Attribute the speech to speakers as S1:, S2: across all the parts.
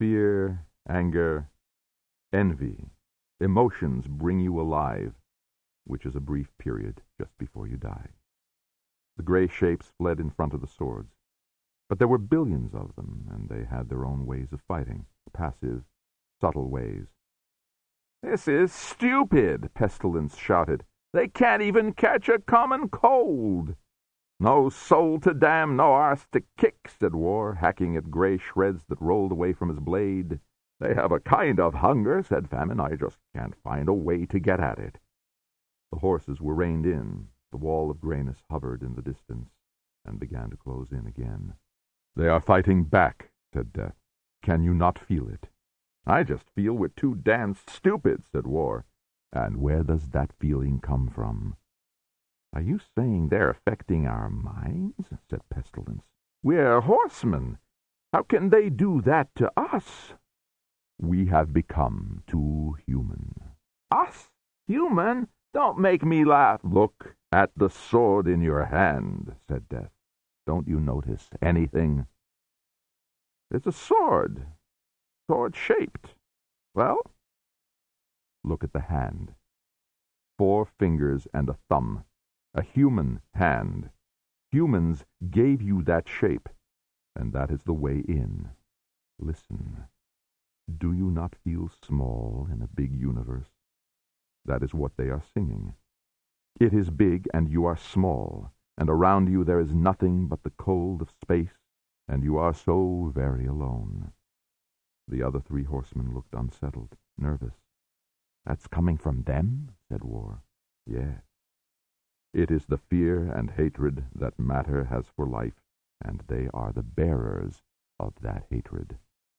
S1: Fear, anger, envy, emotions bring you alive, which is a brief period just before you die. The gray shapes fled in front of the swords, but there were billions of them, and they had their own ways of fighting, passive, subtle ways. "This is stupid," Pestilence shouted. "They can't even catch a common cold." "No soul to damn, no arse to kick," said War, hacking at gray shreds that rolled away from his blade. "They have a kind of hunger," said Famine. "I just can't find a way to get at it." The horses were reined in. The wall of grayness hovered in the distance and began to close in again. "They are fighting back," said Death. "Can you not feel it?" "I just feel we're too damn stupid," said War. "And where does that feeling come from?" "Are you saying they're affecting our minds?" said Pestilence. "We're horsemen. How can they do that to us?" "We have become too human." "Us? Human? Don't make me laugh." "Look at the sword in your hand," said Death. "Don't you notice anything?" "It's a sword. Sword-shaped. Well?" "Look at the hand. 4 fingers and a thumb. A human hand. Humans gave you that shape, and that is the way in. Listen. Do you not feel small in a big universe? That is what they are singing. It is big, and you are small, and around you there is nothing but the cold of space, and you are so very alone." The other 3 horsemen looked unsettled, nervous. "That's coming from them?" said War. "Yes. It is the fear and hatred that matter has for life, and they are the bearers of that hatred."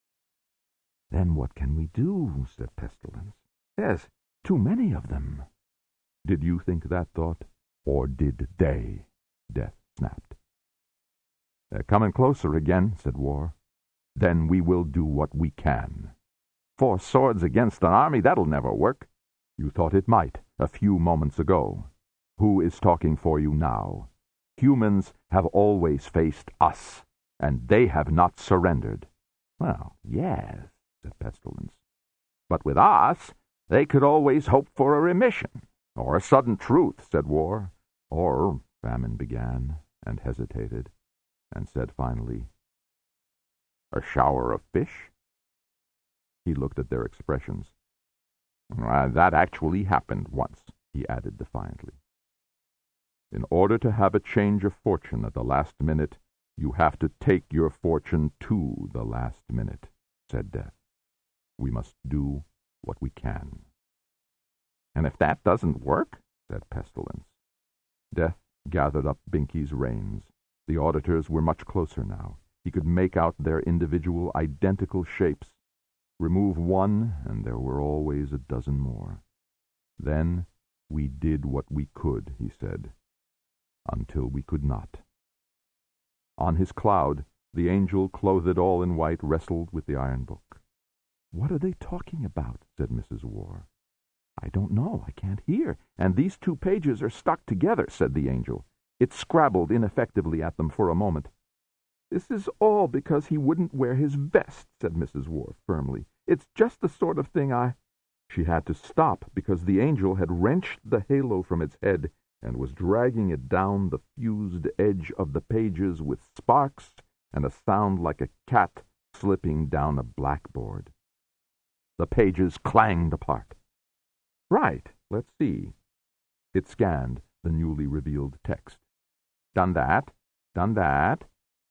S1: "Then what can we do?" said Pestilence. "There's too many of them." "Did you think that thought, or did they?" Death snapped. "They're coming closer again," said War. "Then we will do what we can." 4 swords against an army, that'll never work." "You thought it might a few moments ago. Who is talking for you now? Humans have always faced us, and they have not surrendered." "Well, yes," said Pestilence. "But with us, they could always hope for a remission." "Or a sudden truth," said War. "Or," Famine began, and hesitated, and said finally, "a shower of fish?" He looked at their expressions. "That actually happened once," he added defiantly. "In order to have a change of fortune at the last minute, you have to take your fortune to the last minute," said Death. "We must do what we can." "And if that doesn't work?" said Pestilence. Death gathered up Binky's reins. The auditors were much closer now. He could make out their individual identical shapes. Remove one, and there were always a dozen more. "Then we did what we could," he said, "until we could not." On his cloud, the angel, clothed all in white, wrestled with the iron book. "What are they talking about?" said Mrs. War. "I don't know. I can't hear. And these 2 pages are stuck together," said the angel. It scrabbled ineffectively at them for a moment. "This is all because he wouldn't wear his vest," said Mrs. War firmly. "It's just the sort of thing I—" She had to stop because the angel had wrenched the halo from its head and was dragging it down the fused edge of the pages with sparks and a sound like a cat slipping down a blackboard. The pages clanged apart. "Right, let's see." It scanned the newly revealed text. "Done that, done that."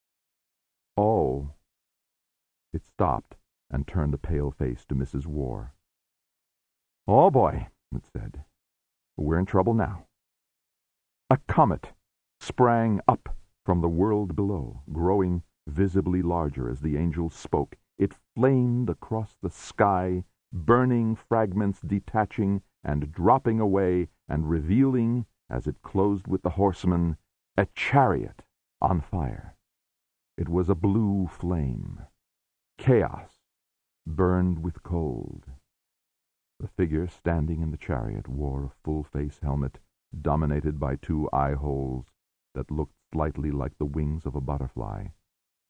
S1: "Oh." It stopped and turned a pale face to Mrs. War. "Oh, boy," it said. "We're in trouble now." A comet sprang up from the world below, growing visibly larger as the angel spoke. It flamed across the sky, burning fragments detaching and dropping away and revealing, as it closed with the horsemen, a chariot on fire. It was a blue flame. Chaos burned with cold. The figure standing in the chariot wore a full-face helmet dominated by 2 eye holes that looked slightly like the wings of a butterfly,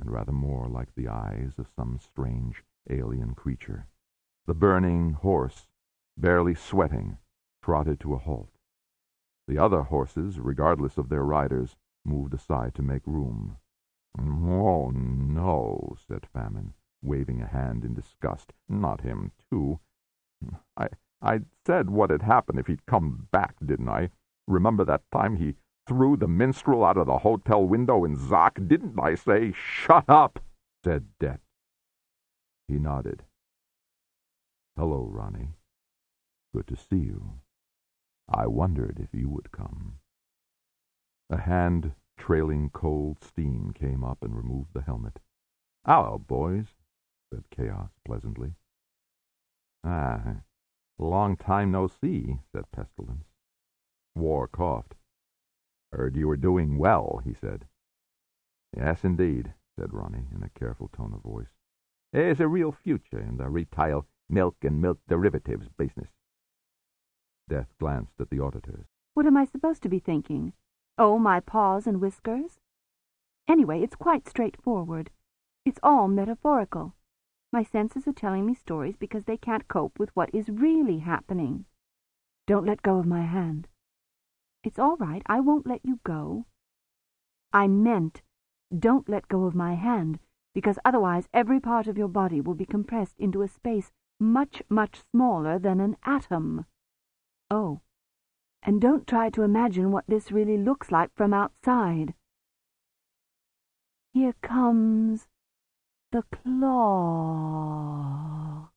S1: and rather more like the eyes of some strange alien creature. The burning horse, barely sweating, trotted to a halt. The other horses, regardless of their riders, moved aside to make room. "Oh, no," said Famine, waving a hand in disgust. "Not him, too. I said what had happened if he'd come back, didn't I? Remember that time he threw the minstrel out of the hotel window in Zoc? Didn't I say, 'Shut up'?" said Death. He nodded. "Hello, Ronnie. Good to see you. I wondered if you would come." A hand trailing cold steam came up and removed the helmet. "Hello, boys," said Chaos pleasantly. "Ah, long time no see," said Pestilence. War coughed. "Heard you were doing well," he said. "Yes, indeed," said Ronnie in a careful tone of voice. "There's a real future in the retail milk and milk derivatives business." Death glanced at the auditors.
S2: "What am I supposed to be thinking? Oh, my paws and whiskers? Anyway, it's quite straightforward. It's all metaphorical. My senses are telling me stories because they can't cope with what is really happening. Don't let go of my hand. It's all right. I won't let you go. I meant, don't let go of my hand, because otherwise every part of your body will be compressed into a space much, much smaller than an atom. Oh, and don't try to imagine what this really looks like from outside. Here comes the clock."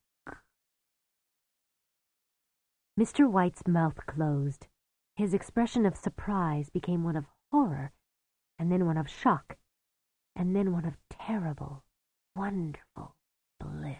S3: Mr. White's mouth closed. His expression of surprise became one of horror, and then one of shock, and then one of terrible, wonderful bliss.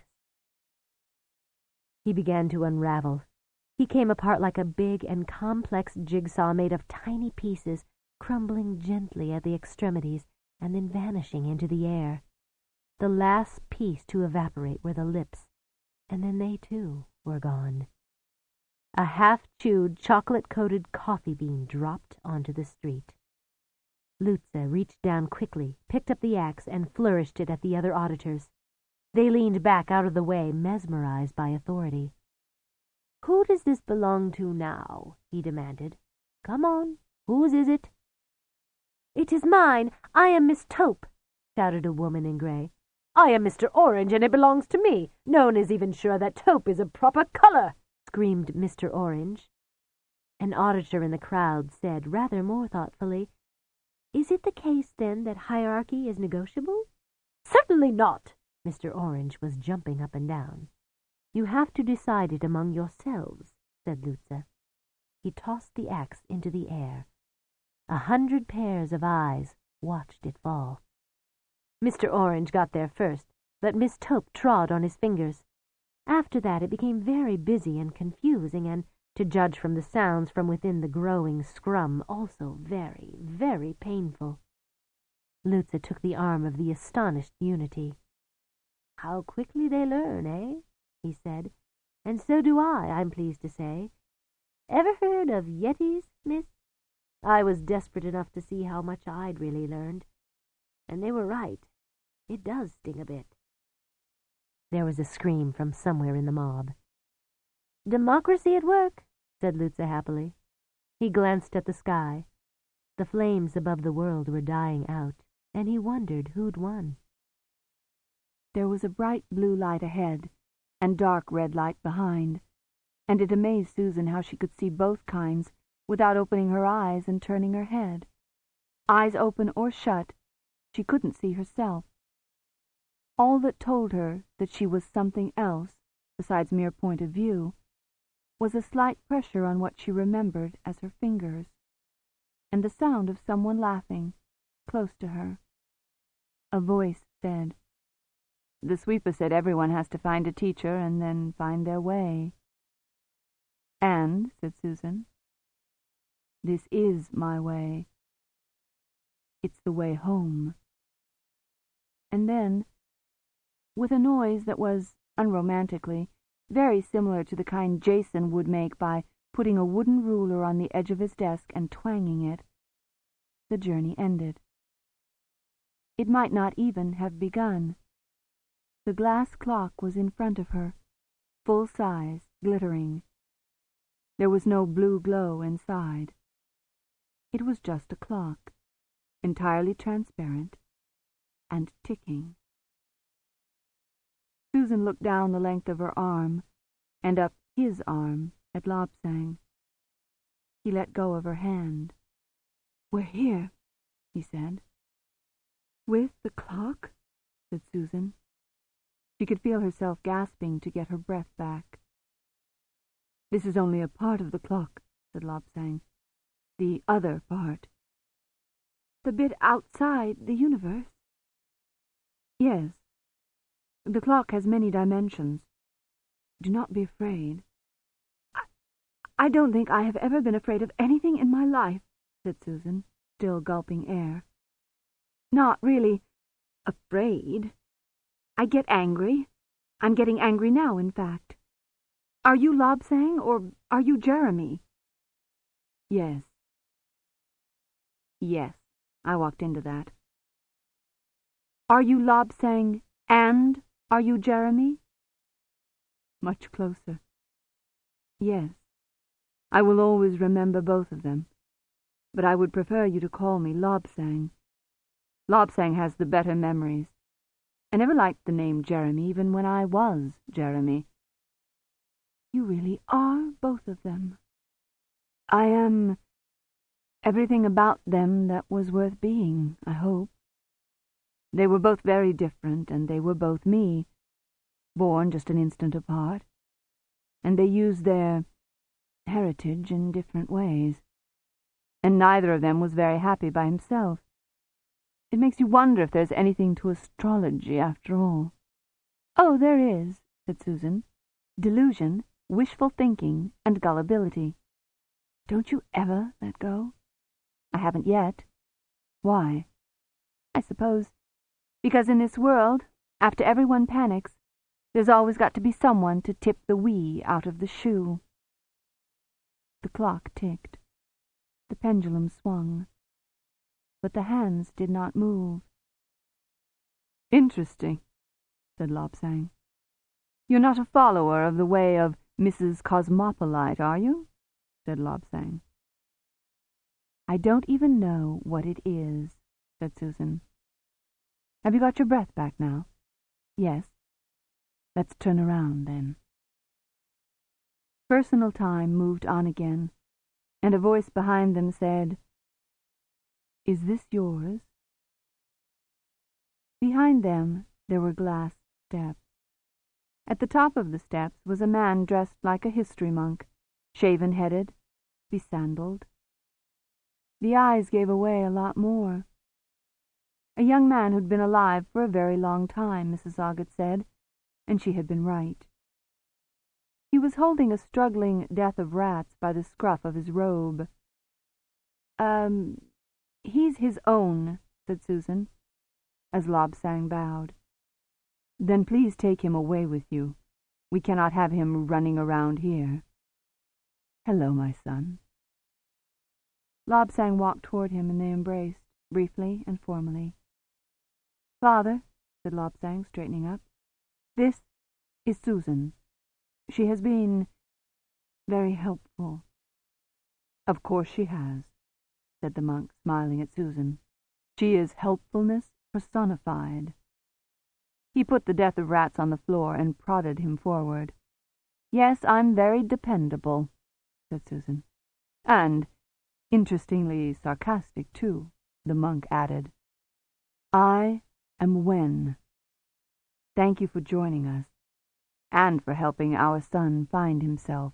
S3: He began to unravel. He came apart like a big and complex jigsaw made of tiny pieces, crumbling gently at the extremities and then vanishing into the air. The last piece to evaporate were the lips, and then they, too, were gone. A half-chewed, chocolate-coated coffee bean dropped onto the street. Lutza reached down quickly, picked up the axe, and flourished it at the other auditors. They leaned back out of the way, mesmerized by authority. "Who does this belong to now?" he demanded. "Come on, whose is it?" "It is mine. I am Miss Taupe," shouted a woman in grey. "I am Mr. Orange, and it belongs to me. No one is even sure that taupe is a proper color," screamed Mr. Orange. An auditor in the crowd said, rather more thoughtfully, "Is it the case, then, that hierarchy is negotiable?" "Certainly not." Mr. Orange was jumping up and down. "You have to decide it among yourselves," said Lutza. He tossed the axe into the air. 100 pairs of eyes watched it fall. Mr. Orange got there first, but Miss Taupe trod on his fingers. After that it became very busy and confusing, and, to judge from the sounds from within the growing scrum, also very, very painful. Lutza took the arm of the astonished Unity. "How quickly they learn, eh?" he said. "And so do I, I'm pleased to say. Ever heard of Yetis, miss? I was desperate enough to see how much I'd really learned. And they were right. It does sting a bit." There was a scream from somewhere in the mob. "Democracy at work," said Lutza happily. He glanced at the sky. The flames above the world were dying out, and he wondered who'd won.
S2: There was a bright blue light ahead, and dark red light behind, and it amazed Susan how she could see both kinds without opening her eyes and turning her head. Eyes open or shut, she couldn't see herself. All that told her that she was something else, besides mere point of view, was a slight pressure on what she remembered as her fingers, and the sound of someone laughing, close to her. A voice said, "The sweeper said everyone has to find a teacher and then find their way." "And," said Susan, "this is my way. It's the way home." And then, with a noise that was, unromantically, very similar to the kind Jason would make by putting a wooden ruler on the edge of his desk and twanging it, the journey ended. It might not even have begun. The glass clock was in front of her, full size, glittering. There was no blue glow inside. It was just a clock, entirely transparent and ticking. Susan looked down the length of her arm and up his arm at Lobsang. He let go of her hand. "We're here," he said. "With the clock?" said Susan. She could feel herself gasping to get her breath back. "This is only a part of the clock," said Lobsang. "The other part." "The bit outside the universe?" "Yes. The clock has many dimensions. Do not be afraid." I don't think I have ever been afraid of anything in my life," said Susan, still gulping air. "Not really afraid. I get angry. I'm getting angry now, in fact. Are you Lobsang, or are you Jeremy?" Yes, I walked into that." "Are you Lobsang, and are you Jeremy?" Much closer. "Yes. I will always remember both of them, but I would prefer you to call me Lobsang. Lobsang has the better memories. I never liked the name Jeremy, even when I was Jeremy." "You really are both of them." "I am everything about them that was worth being, I hope. They were both very different, and they were both me, born just an instant apart, and they used their heritage in different ways, and neither of them was very happy by himself. It makes you wonder if there's anything to astrology after all." "Oh, there is," said Susan. "Delusion, wishful thinking, and gullibility. Don't you ever let go?" "I haven't yet." "Why?" "I suppose because in this world, after everyone panics, there's always got to be someone to tip the wee out of the shoe." The clock ticked. The pendulum swung. But the hands did not move. "Interesting," said Lobsang. "You're not a follower of the way of Mrs. Cosmopolite, are you?" said Lobsang. "I don't even know what it is," said Susan. "Have you got your breath back now?" "Yes." "Let's turn around, then." Personal time moved on again, and a voice behind them said, "Is this yours?" Behind them there were glass steps. At the top of the steps was a man dressed like a history monk, shaven-headed, besandaled. The eyes gave away a lot more. A young man who'd been alive for a very long time, Mrs. Ogget said, and she had been right. He was holding a struggling death of rats by the scruff of his robe. He's his own," said Susan, as Lobsang bowed. "Then please take him away with you. We cannot have him running around here. Hello, my son." Lobsang walked toward him, and they embraced, briefly and formally. "Father," said Lobsang, straightening up, "this is Susan. She has been very helpful." "Of course she has," said the monk, smiling at Susan. "She is helpfulness personified." He put the death of rats on the floor and prodded him forward. "Yes, I'm very dependable," said Susan. "And interestingly sarcastic, too," the monk added. "I am Wen. Thank you for joining us, and for helping our son find himself."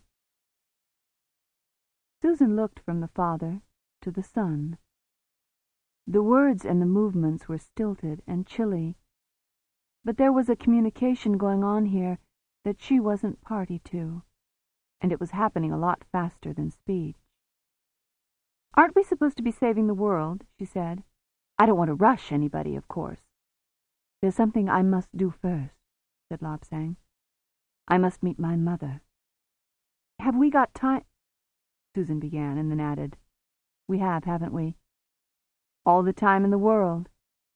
S2: Susan looked from the father to the son. The words and the movements were stilted and chilly, but there was a communication going on here that she wasn't party to, and it was happening a lot faster than speech. "Aren't we supposed to be saving the world?" she said. "I don't want to rush anybody, of course." "There's something I must do first," said Lobsang. "I must meet my mother." "Have we got time?" Susan began, and then added, "We have, haven't we?" "All the time in the world."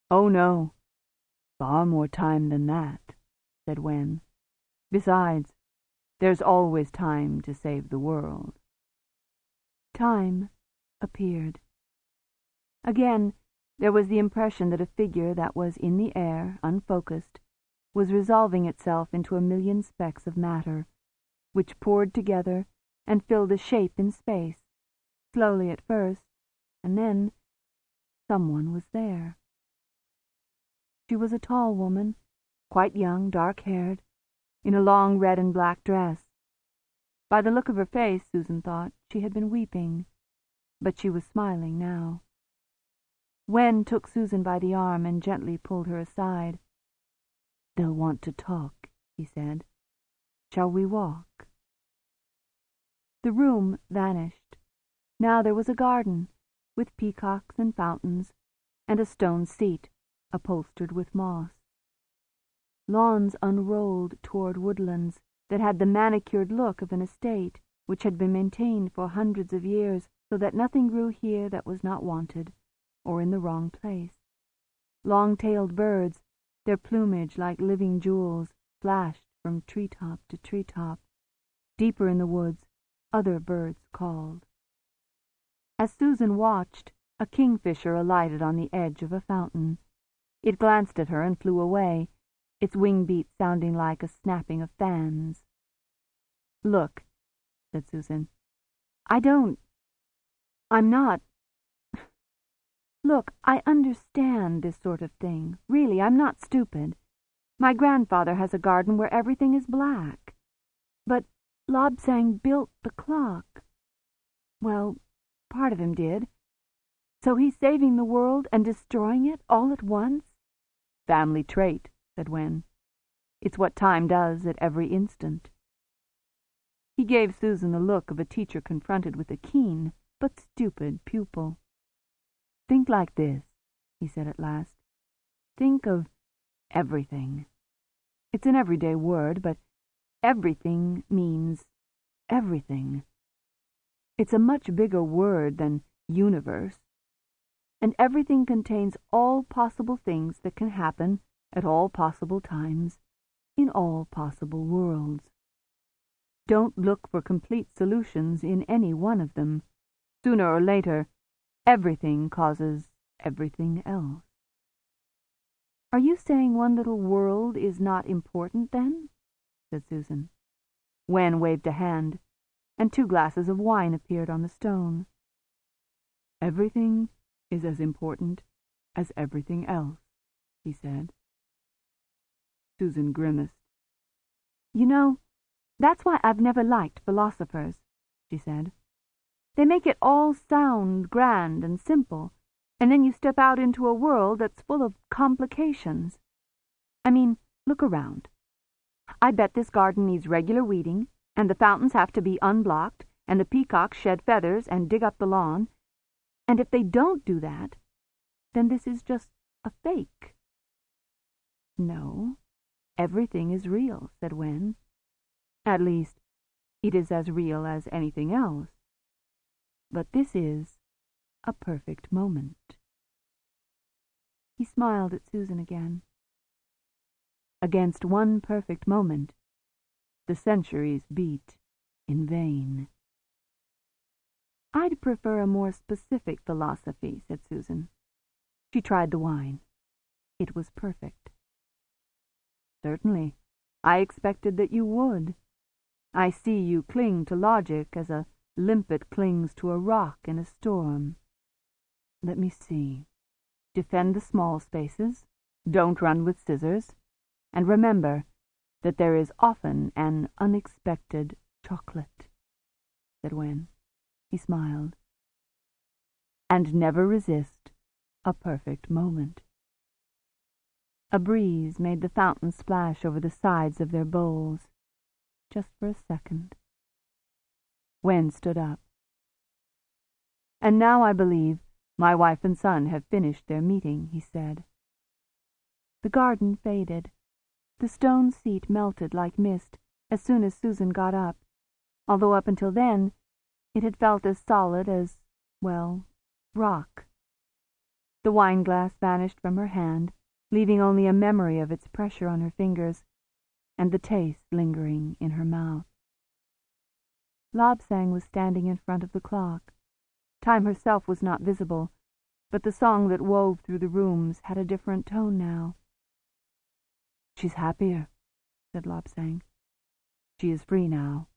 S2: "Oh, no. Far more time than that," said Wen. "Besides, there's always time to save the world." Time appeared. Again, there was the impression that a figure that was in the air, unfocused, was resolving itself into a million specks of matter, which poured together and filled a shape in space, slowly at first, and then someone was there. She was a tall woman, quite young, dark-haired, in a long red and black dress. By the look of her face, Susan thought, she had been weeping, but she was smiling now. Wen took Susan by the arm and gently pulled her aside. "They'll want to talk," he said. "Shall we walk?" The room vanished. Now there was a garden, with peacocks and fountains, and a stone seat, upholstered with moss. Lawns unrolled toward woodlands that had the manicured look of an estate which had been maintained for hundreds of years, so that nothing grew here that was not wanted, or in the wrong place. Long-tailed birds, their plumage like living jewels, flashed from treetop to treetop. Deeper in the woods, other birds called. As Susan watched, a kingfisher alighted on the edge of a fountain. It glanced at her and flew away, its wing beats sounding like a snapping of fans. "Look," said Susan. I'm not... Look, I understand this sort of thing. Really, I'm not stupid. My grandfather has a garden where everything is black. But Lobsang built the clock. Well, part of him did. So he's saving the world and destroying it all at once? "Family trait," said Wen. "It's what time does at every instant." He gave Susan the look of a teacher confronted with a keen but stupid pupil. "Think like this," he said at last. "Think of everything. It's an everyday word, but everything means everything. It's a much bigger word than universe, and everything contains all possible things that can happen at all possible times, in all possible worlds. Don't look for complete solutions in any one of them. Sooner or later, everything causes everything else." "Are you saying one little world is not important, then?" said Susan. Wen waved a hand, and 2 glasses of wine appeared on the stone. "Everything is as important as everything else," he said. Susan grimaced. "You know, that's why I've never liked philosophers," she said. "They make it all sound grand and simple, and then you step out into a world that's full of complications. I mean, look around. I bet this garden needs regular weeding, and the fountains have to be unblocked, and the peacocks shed feathers and dig up the lawn. And if they don't do that, then this is just a fake." "No, everything is real," said Wen. "At least, it is as real as anything else. But this is a perfect moment." He smiled at Susan again. "Against one perfect moment, the centuries beat in vain." "I'd prefer a more specific philosophy," said Susan. She tried the wine. It was perfect. "Certainly. I expected that you would. I see you cling to logic as a limpet clings to a rock in a storm. Let me see. Defend the small spaces, don't run with scissors, and remember that there is often an unexpected chocolate," said Wen. He smiled. "And never resist a perfect moment." A breeze made the fountain splash over the sides of their bowls, just for a second. Wen stood up. "And now I believe my wife and son have finished their meeting," he said. The garden faded. The stone seat melted like mist as soon as Susan got up, although up until then it had felt as solid as, well, rock. The wine-glass vanished from her hand, leaving only a memory of its pressure on her fingers, and the taste lingering in her mouth. Lobsang was standing in front of the clock. Time herself was not visible, but the song that wove through the rooms had a different tone now. "She's happier," said Lobsang. "She is free now."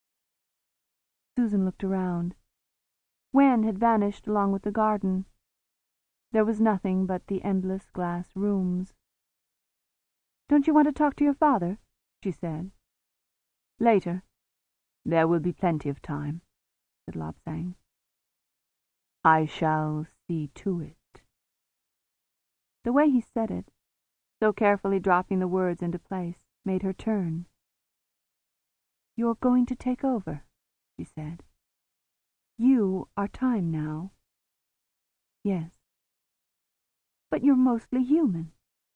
S2: Susan looked around. Wen had vanished along with the garden. There was nothing but the endless glass rooms. "Don't you want to talk to your father?" she said. "Later. There will be plenty of time," said Lobsang. "I shall see to it." The way he said it, so carefully dropping the words into place, made her turn. "You're going to take over," she said. "You are time now." "Yes." "But you're mostly human."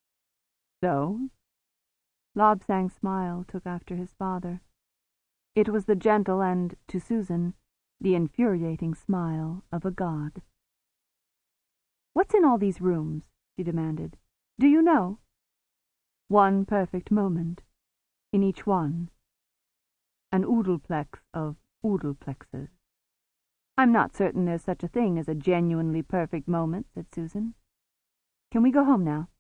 S2: "So?" Lobsang's smile took after his father. It was the gentle and, to Susan, the infuriating smile of a god. "What's in all these rooms?" she demanded. "Do you know?" "One perfect moment. In each one. An oodleplex of oodleplexes." "I'm not certain there's such a thing as a genuinely perfect moment," said Susan. "Can we go home now?"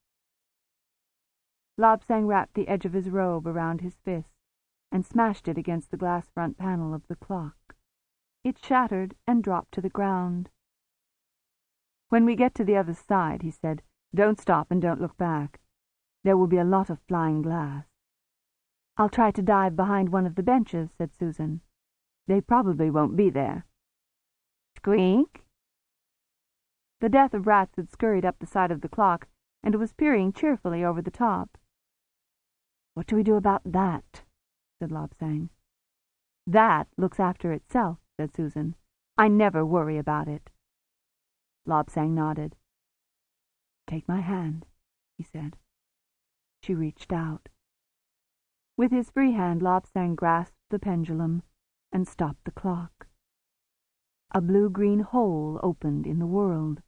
S2: Lobsang wrapped the edge of his robe around his fist and smashed it against the glass front panel of the clock. It shattered and dropped to the ground. "When we get to the other side," he said, "don't stop and don't look back. There will be a lot of flying glass." "I'll try to dive behind one of the benches," said Susan. "They probably won't be there." "Squeak!" The death of rats had scurried up the side of the clock and was peering cheerfully over the top. "What do we do about that?" said Lobsang. "That looks after itself," said Susan. "I never worry about it." Lobsang nodded. "Take my hand," he said. She reached out. With his free hand, Lobsang grasped the pendulum and stopped the clock. A blue-green hole opened in the world.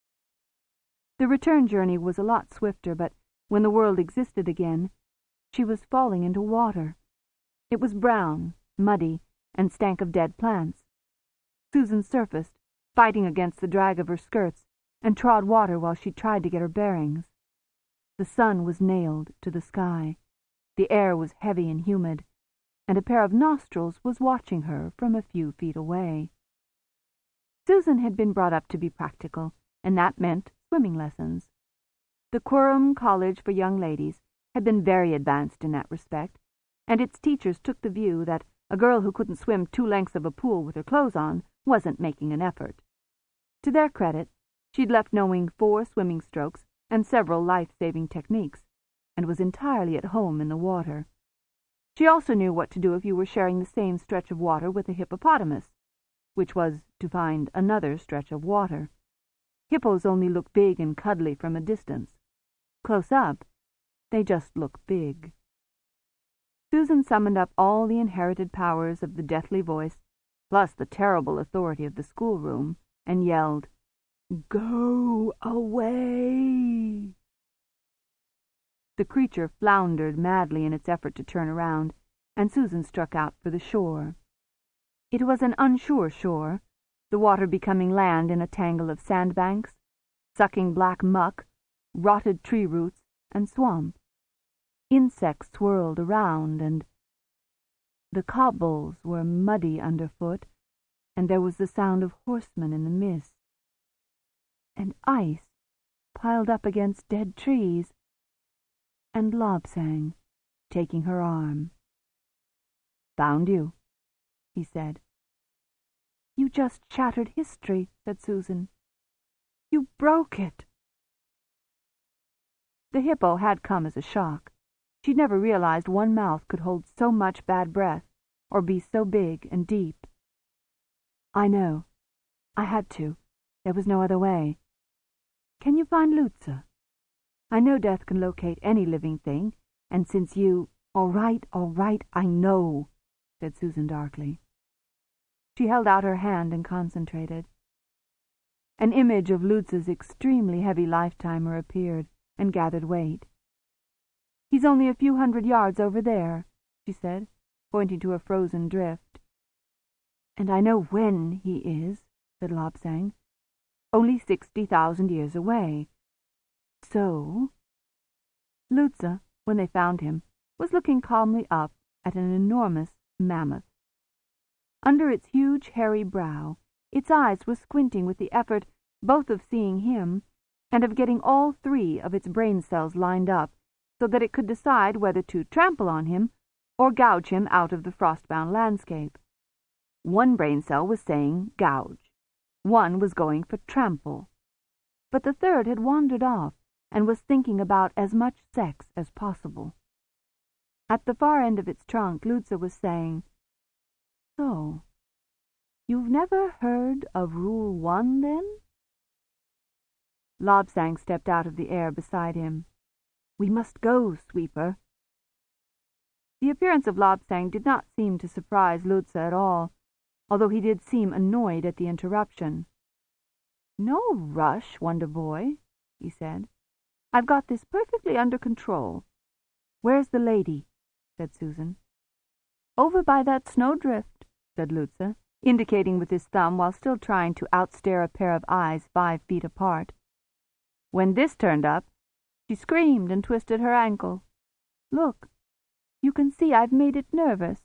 S2: The return journey was a lot swifter, but when the world existed again, she was falling into water. It was brown, muddy, and stank of dead plants. Susan surfaced, fighting against the drag of her skirts, and trod water while she tried to get her bearings. The sun was nailed to the sky. The air was heavy and humid, and a pair of nostrils was watching her from a few feet away. Susan had been brought up to be practical, and that meant swimming lessons. The Quorum College for Young Ladies had been very advanced in that respect, and its teachers took the view that a girl who couldn't swim 2 lengths of a pool with her clothes on wasn't making an effort. To their credit, she'd left knowing 4 swimming strokes and several life-saving techniques, and was entirely at home in the water. She also knew what to do if you were sharing the same stretch of water with a hippopotamus, which was to find another stretch of water. Hippos only look big and cuddly from a distance. Close up, they just look big. Susan summoned up all the inherited powers of the deathly voice, plus the terrible authority of the schoolroom, and yelled, "Go away!" The creature floundered madly in its effort to turn around, and Susan struck out for the shore. It was an unsure shore, the water becoming land in a tangle of sandbanks, sucking black muck, rotted tree roots, and swamp. Insects swirled around, and the cobbles were muddy underfoot, and there was the sound of horsemen in the mist, and ice piled up against dead trees, and Lobsang taking her arm. "Found you," he said. "You just shattered history," said Susan. "You broke it." The hippo had come as a shock. She'd never realized one mouth could hold so much bad breath, or be so big and deep. "I know. I had to. There was no other way. Can you find Lutza? I know Death can locate any living thing, and since you—" All right, I know," said Susan darkly. She held out her hand and concentrated. An image of Lutz's extremely heavy lifetimer appeared and gathered weight. "He's only a few 100 yards over there," she said, pointing to a frozen drift. "And I know when he is," said Lobsang. "Only 60,000 years away. So—" Lutza, when they found him, was looking calmly up at an enormous mammoth. Under its huge hairy brow, its eyes were squinting with the effort both of seeing him and of getting all 3 of its brain cells lined up so that it could decide whether to trample on him or gouge him out of the frost-bound landscape. One brain cell was saying gouge. One was going for trample. But the third had wandered off and was thinking about as much sex as possible. At the far end of its trunk, Lutza was saying, "So, you've never heard of Rule 1, then?" Lobsang stepped out of the air beside him. "We must go, Sweeper." The appearance of Lobsang did not seem to surprise Lutza at all, although he did seem annoyed at the interruption. "No rush, Wonder Boy," he said. "I've got this perfectly under control." "Where's the lady?" said Susan. "Over by that snowdrift," said Lutza, indicating with his thumb while still trying to outstare a pair of eyes 5 feet apart. When this turned up, she screamed and twisted her ankle. "Look, you can see I've made it nervous."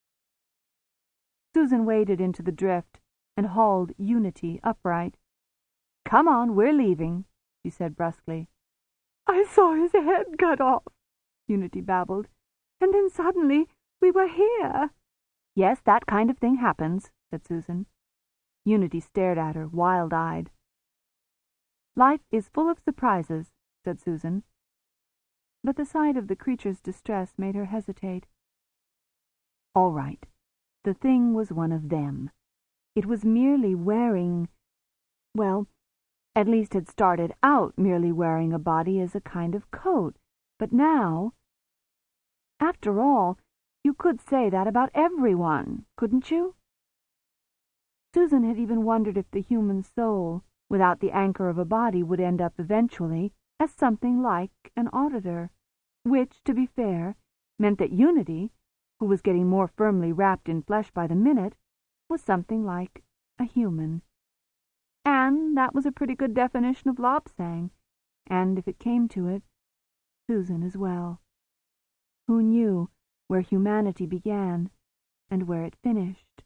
S2: Susan waded into the drift and hauled Unity upright. "Come on, we're leaving," she said brusquely. "I saw his head cut off," Unity babbled, "and then suddenly we were here." "Yes, that kind of thing happens," said Susan. Unity stared at her, wild-eyed. "Life is full of surprises," said Susan. But the sight of the creature's distress made her hesitate. All right, the thing was one of them. It was merely wearing, well, at least had started out merely wearing a body as a kind of coat, but now... After all, you could say that about everyone, couldn't you? Susan had even wondered if the human soul, without the anchor of a body, would end up eventually as something like an auditor, which, to be fair, meant that Unity, who was getting more firmly wrapped in flesh by the minute, was something like a human. And that was a pretty good definition of Lobsang, and if it came to it, Susan as well. Who knew where humanity began and where it finished?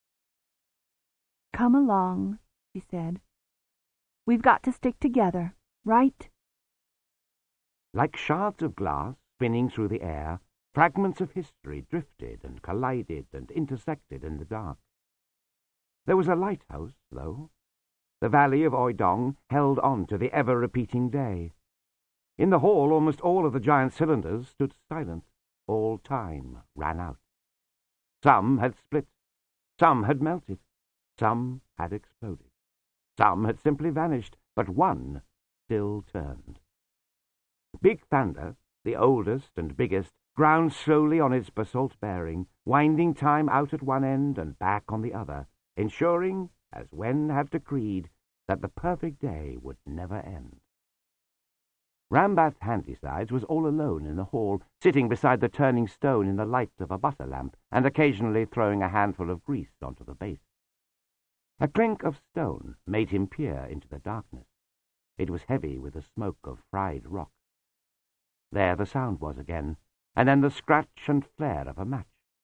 S2: "Come along," she said. "We've got to stick together, right?"
S4: Like shards of glass spinning through the air, fragments of history drifted and collided and intersected in the dark. There was a lighthouse, though. The valley of Oidong held on to the ever-repeating day. In the hall, almost all of the giant cylinders stood silent. All time ran out. Some had split. Some had melted. Some had exploded. Some had simply vanished, but one still turned. Big Thunder, the oldest and biggest, ground slowly on its basalt bearing, winding time out at one end and back on the other, ensuring, as Wen had decreed, that the perfect day would never end. Rambath Handysides was all alone in the hall, sitting beside the turning stone in the light of a butter lamp, and occasionally throwing a handful of grease onto the base. A clink of stone made him peer into the darkness. It was heavy with the smoke of fried rock. There the sound was again, and then the scratch and flare of a match.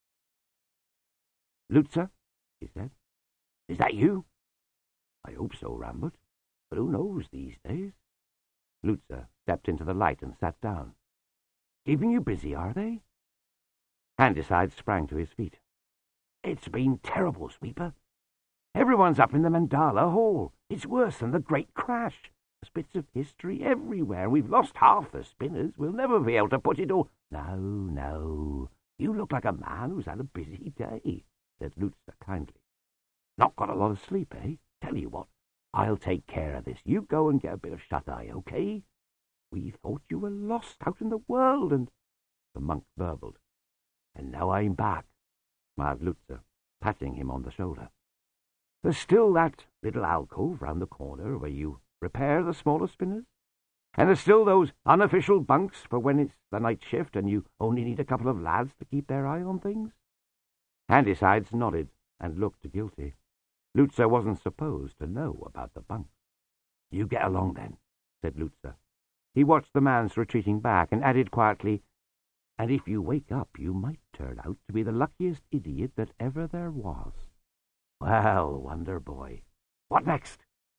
S4: "Lutza," he said, "is that you?" "I hope so, Rambert, but who knows these days?" Lutza stepped into the light and sat down. "Keeping you busy, are they?" Handyside sprang to his feet. "It's been terrible, Sweeper. Everyone's up in the Mandala Hall. It's worse than the Great Crash. There's bits of history everywhere. We've lost half the spinners. We'll never be able to put it all—" No. You look like a man who's had a busy day," said Lutza kindly. "Not got a lot of sleep, eh? Tell you what, I'll take care of this. You go and get a bit of shut-eye, okay? We thought you were lost out in the world, and—" The monk burbled. "And now I'm back," smiled Lutza, patting him on the shoulder. There's still that little alcove round the corner where you repair the smaller spinners. And there's still those unofficial bunks for when it's the night shift and you only need a couple of lads to keep their eye on things. Handysides nodded and looked guilty. Lutzer wasn't supposed to know about the bunks. You get along then, said Lutzer. He watched the man's retreating back and added quietly, and if you wake up, you might turn out to be the luckiest idiot that ever there was. Well, Wonder Boy, what next?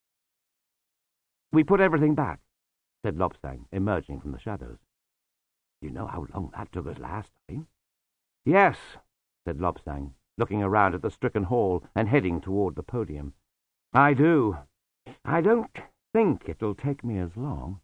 S4: We put everything back, said Lopsang, emerging from the shadows. You know how long that took us last time? Yes, said Lopsang, looking around at the stricken hall and heading toward the podium. I do. I don't think it'll take me as long.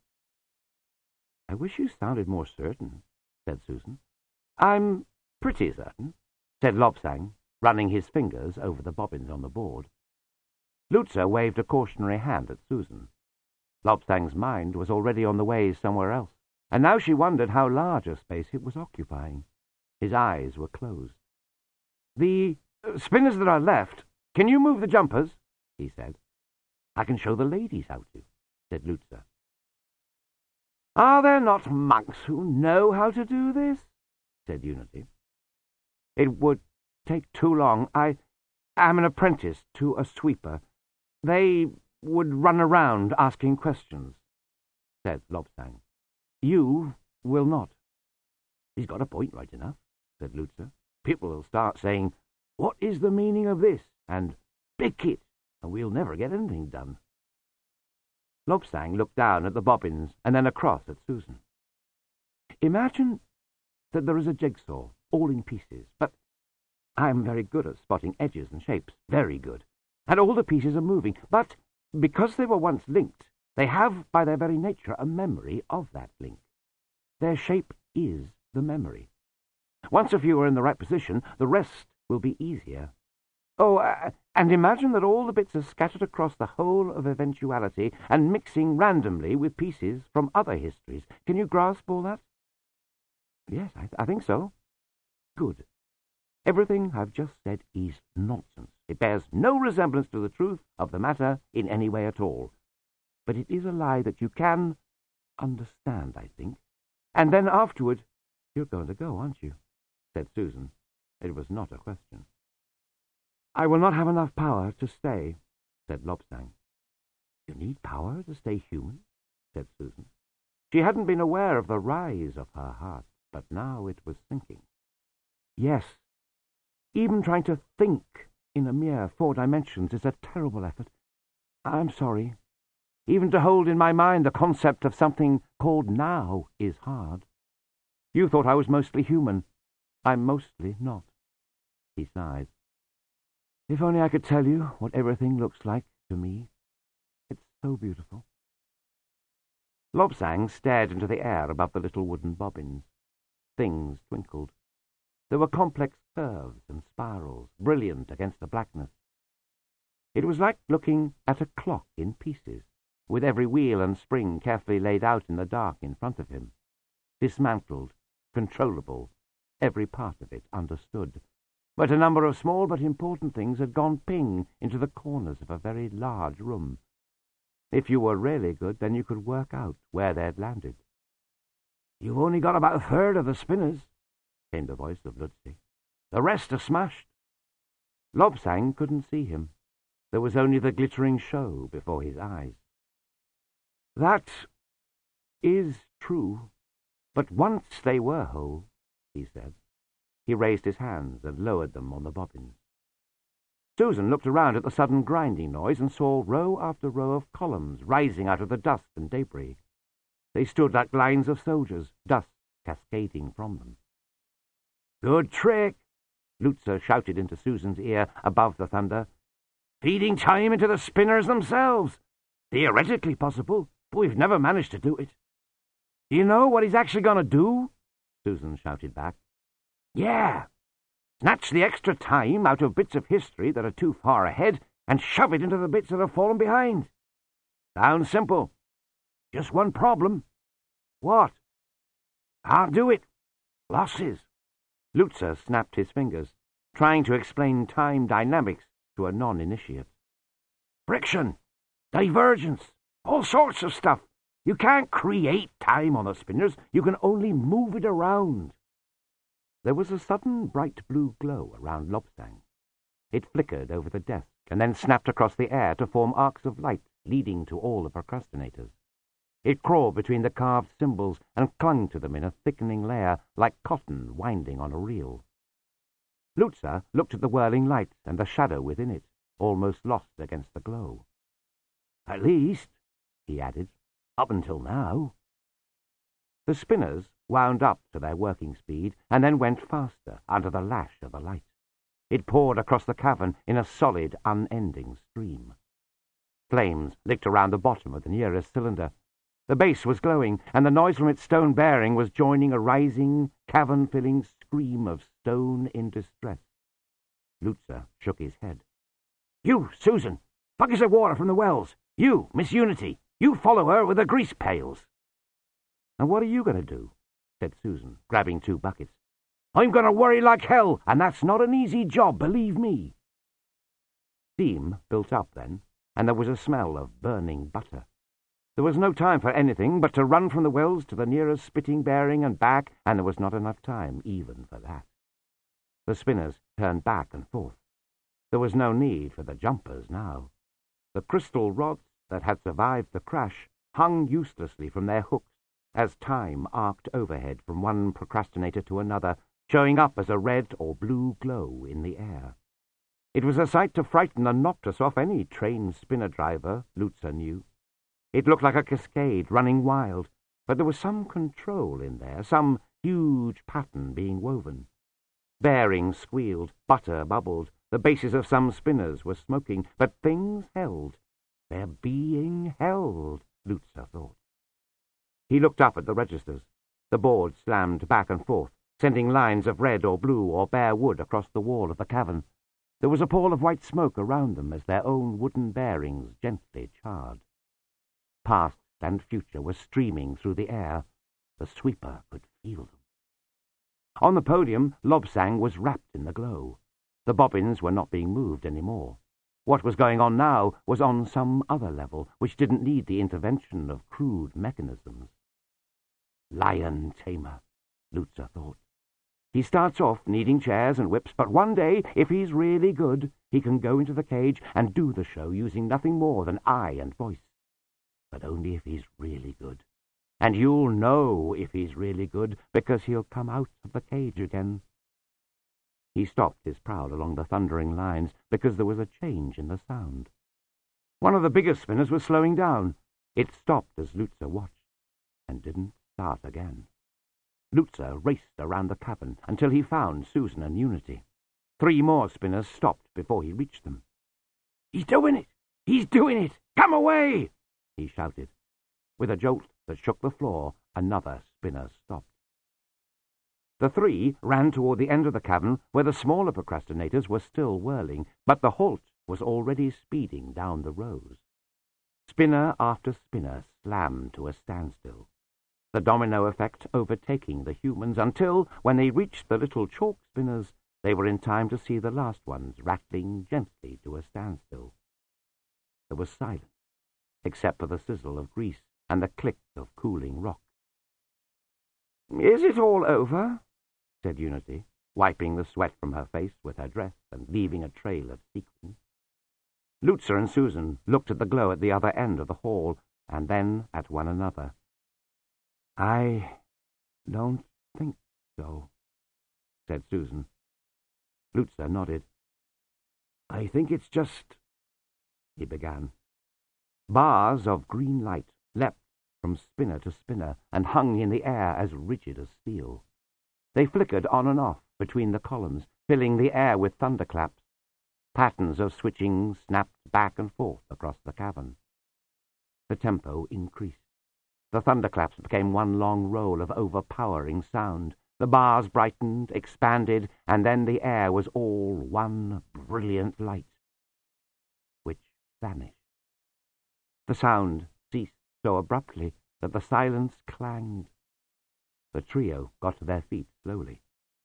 S4: I wish you sounded more certain, said Susan. I'm pretty certain, said Lopsang, running his fingers over the bobbins on the board. Lutzer waved a cautionary hand at Susan. Lopsang's mind was already on the way somewhere else, and now she wondered how large a space it was occupying. His eyes were closed. The spinners that are left, can you move the jumpers? He said. I can show the ladies how to, said Lutzer. Are there not monks who know how to do this? Said Unity. It would take too long. I am an apprentice to a sweeper. They would run around asking questions, said Lopsang. You will not. He's got a point right enough, said Lutzer. People will start saying, what is the meaning of this? And big kit, and we'll never get anything done. Lopsang looked down at the bobbins and then across at Susan. Imagine that there is a jigsaw, all in pieces, but I'm very good at spotting edges and shapes, very good, and all the pieces are moving, but because they were once linked, they have, by their very nature, a memory of that link. Their shape is the memory. Once a few are in the right position, the rest will be easier. Oh, and imagine that all the bits are scattered across the whole of eventuality and mixing randomly with pieces from other histories. Can you grasp all that? Yes, I think so. Good. Everything I've just said is nonsense. It bears no resemblance to the truth of the matter in any way at all. But it is a lie that you can understand, I think. And then afterward, you're going to go, aren't you? Said Susan. It was not a question. I will not have enough power to stay, said Lopsang. You need power to stay human, said Susan. She hadn't been aware of the rise of her heart, but now it was sinking. Yes, even trying to think in a mere 4 dimensions is a terrible effort. I'm sorry. Even to hold in my mind the concept of something called now is hard. You thought I was mostly human. I'm mostly not. He sighed. If only I could tell you what everything looks like to me. It's so beautiful. Lopsang stared into the air above the little wooden bobbins. Things twinkled. There were complex curves and spirals, brilliant against the blackness. It was like looking at a clock in pieces, with every wheel and spring carefully laid out in the dark in front of him. Dismantled, controllable, every part of it understood. But a number of small but important things had gone ping into the corners of a very large room. If you were really good, then you could work out where they'd landed. You've only got about a third of the spinners, came the voice of Lutzi. The rest are smashed. Lopsang couldn't see him. There was only the glittering show before his eyes. That is true, but once they were whole, he said. He raised his hands and lowered them on the bobbins. Susan looked around at the sudden grinding noise and saw row after row of columns rising out of the dust and debris. They stood like lines of soldiers, dust cascading from them. Good trick, Lutzer shouted into Susan's ear above the thunder. Feeding time into the spinners themselves. Theoretically possible, but we've never managed to do it. Do you know what he's actually going to do? Susan shouted back. Yeah. Snatch the extra time out of bits of history that are too far ahead and shove it into the bits that have fallen behind. Sounds simple. Just one problem. What? Can't do it. Losses. Lutzer snapped his fingers, trying to explain time dynamics to a non-initiate. friction, divergence, all sorts of stuff. You can't create time on the spinners. You can only move it around. There was a sudden bright blue glow around Lobsang. It flickered over the desk and then snapped across the air to form arcs of light leading to all the procrastinators. It crawled between the carved symbols and clung to them in a thickening layer like cotton winding on a reel. Lutzer looked at the whirling light and the shadow within it, almost lost against the glow. "At least," he added, "up until now." The spinners wound up to their working speed and then went faster under the lash of the light. It poured across the cavern in a solid, unending stream. Flames licked around the bottom of the nearest cylinder. The base was glowing, and the noise from its stone bearing was joining a rising, cavern-filling scream of stone in distress. Lutzer shook his head. "You, Susan! Buckets of water from the wells! You, Miss Unity! You follow her with the grease pails!" "And what are you going to do?" said Susan, grabbing 2 buckets. "I'm going to worry like hell, and that's not an easy job, believe me." Steam built up then, and there was a smell of burning butter. There was no time for anything but to run from the wells to the nearest spitting bearing and back, and there was not enough time even for that. The spinners turned back and forth. There was no need for the jumpers now. The crystal rods that had survived the crash hung uselessly from their hooks as time arced overhead from one procrastinator to another, showing up as a red or blue glow in the air. It was a sight to frighten and knock us off any trained spinner driver, Lutzer knew. It looked like a cascade running wild, but there was some control in there, some huge pattern being woven. Bearings squealed, butter bubbled, the bases of some spinners were smoking, but things held. They're being held, Lutzer thought. He looked up at the registers. The board slammed back and forth, sending lines of red or blue or bare wood across the wall of the cavern. There was a pall of white smoke around them as their own wooden bearings gently charred. Past and future were streaming through the air. The sweeper could feel them. On the podium, Lobsang was wrapped in the glow. The bobbins were not being moved any more. What was going on now was on some other level, which didn't need the intervention of crude mechanisms. Lion tamer, Lutzer thought. He starts off needing chairs and whips, but one day, if he's really good, he can go into the cage and do the show using nothing more than eye and voice. But only if he's really good. And you'll know if he's really good, because he'll come out of the cage again. He stopped his prowl along the thundering lines, because there was a change in the sound. One of the bigger spinners was slowing down. It stopped as Lutzer watched, and didn't start again. Lutzer raced around the cavern until he found Susan and Unity. 3 more spinners stopped before he reached them. "He's doing it! He's doing it! Come away!" he shouted. With a jolt that shook the floor, another spinner stopped. The 3 ran toward the end of the cavern where the smaller procrastinators were still whirling, but the halt was already speeding down the rows. Spinner after spinner slammed to a standstill, the domino effect overtaking the humans until, when they reached the little chalk spinners, they were in time to see the last ones rattling gently to a standstill. There was silence, except for the sizzle of grease and the click of cooling rock. "Is it all over?" said Unity, wiping the sweat from her face with her dress and leaving a trail of sequins. Lutzer and Susan looked at the glow at the other end of the hall, and then at one another. "I don't think so," said Susan. Lutzer nodded. "I think it's just—" he began. Bars of green light leapt from spinner to spinner and hung in the air as rigid as steel. They flickered on and off between the columns, filling the air with thunderclaps. Patterns of switching snapped back and forth across the cavern. The tempo increased. The thunderclaps became one long roll of overpowering sound. The bars brightened, expanded, and then the air was all one brilliant light, which vanished. The sound ceased so abruptly that the silence clanged. The trio got to their feet slowly.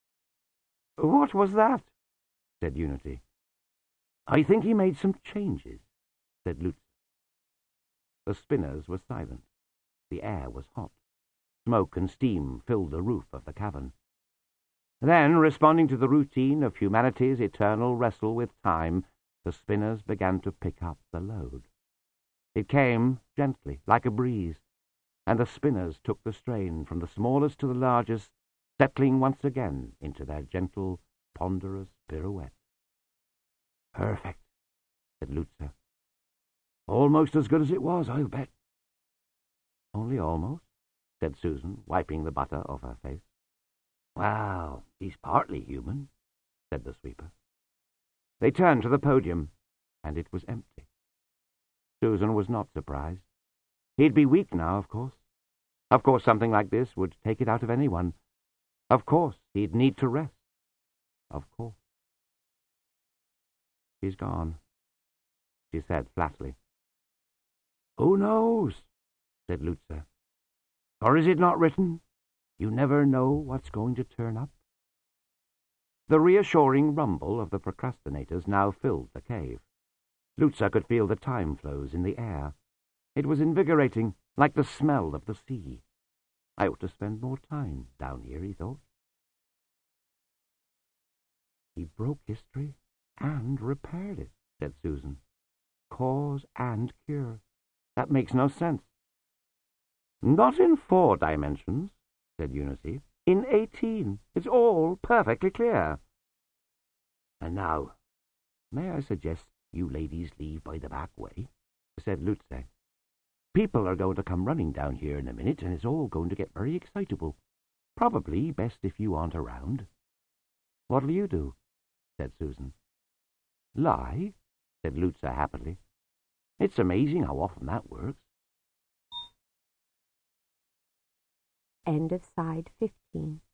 S4: "What was that?" said Unity. "I think he made some changes," said Lutz. The spinners were silent. The air was hot. Smoke and steam filled the roof of the cavern. Then, responding to the routine of humanity's eternal wrestle with time, the spinners began to pick up the load. It came gently, like a breeze, and the spinners took the strain from the smallest to the largest, settling once again into their gentle, ponderous pirouette. "Perfect," said Lutzer. "Almost as good as it was, I'll bet." "Only almost," said Susan, wiping the butter off her face. "Well, he's partly human," said the sweeper. They turned to the podium, and it was empty. Susan was not surprised. He'd be weak now, of course. Of course something like this would take it out of anyone. Of course he'd need to rest. Of course. "She's gone," she said flatly. "Who knows?" said Lutzer. "Or is it not written? You never know what's going to turn up." The reassuring rumble of the procrastinators now filled the cave. Lutzer could feel the time flows in the air. It was invigorating, like the smell of the sea. I ought to spend more time down here, he thought. "He broke history and repaired it," said Susan. "Cause and cure. That makes no sense." "Not in 4 dimensions," said Eunice. "In 18. It's all perfectly clear." "And now, may I suggest you ladies leave by the back way?" said Lutze. "People are going to come running down here in a minute, and it's all going to get very excitable. Probably best if you aren't around." "What'll you do?" said Susan. "Lie," said Lutze happily. "It's amazing how often that works."
S3: End of side 15.